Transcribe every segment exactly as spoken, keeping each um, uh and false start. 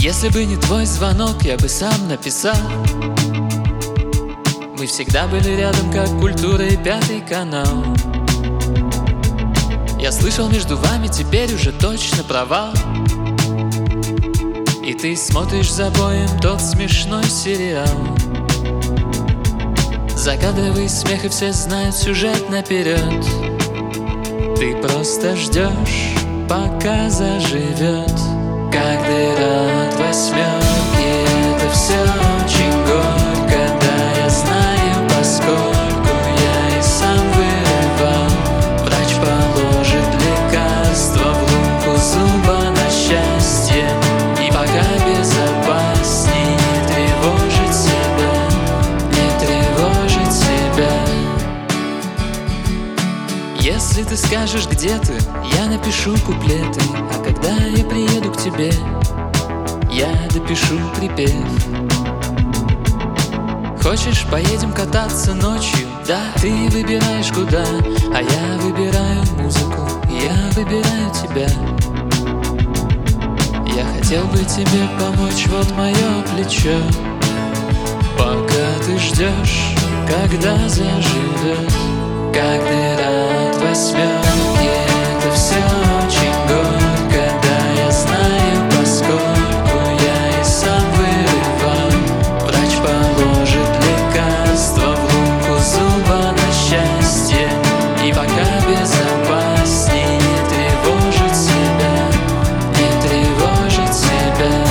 Если бы не твой звонок, я бы сам написал. Мы всегда были рядом, как культура и пятый канал. Я слышал, между вами теперь уже точно провал. И ты смотришь за боем тот смешной сериал. Закадровый смех, и все знают сюжет наперед. Ты просто ждешь, пока заживет. Как дыра от восьмерки, это все очень горько. Да, я знаю, поскольку я и сам вырывал. Врач положит лекарство в лунку зуба на счастье. И пока безопасней не тревожить себя, не тревожить себя. Если ты скажешь, где ты, я напишу куплеты. А когда я приеду к тебе, я допишу припев. Хочешь, поедем кататься ночью? Да, ты выбираешь куда, а я выбираю музыку, я выбираю тебя. Я хотел бы тебе помочь, вот мое плечо. Пока ты ждешь, когда заживет. Как дыра от восьмерки, это все очень горько. Да, я знаю, поскольку я и сам вырывал. Врач положит лекарство в лунку зуба на счастье. И пока безопасней не тревожить себя, не тревожить себя.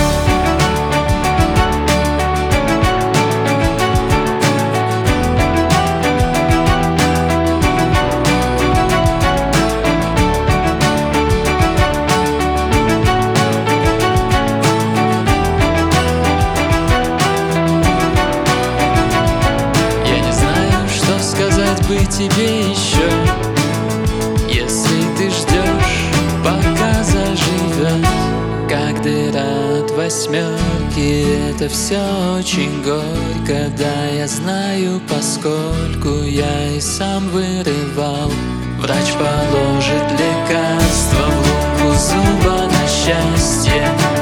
Бы тебе еще, если ты ждешь, пока заживет. Как дыра от восьмерки, это все очень горько. Да, я знаю, поскольку я и сам вырывал. Врач положит лекарство в лунку зуба на счастье.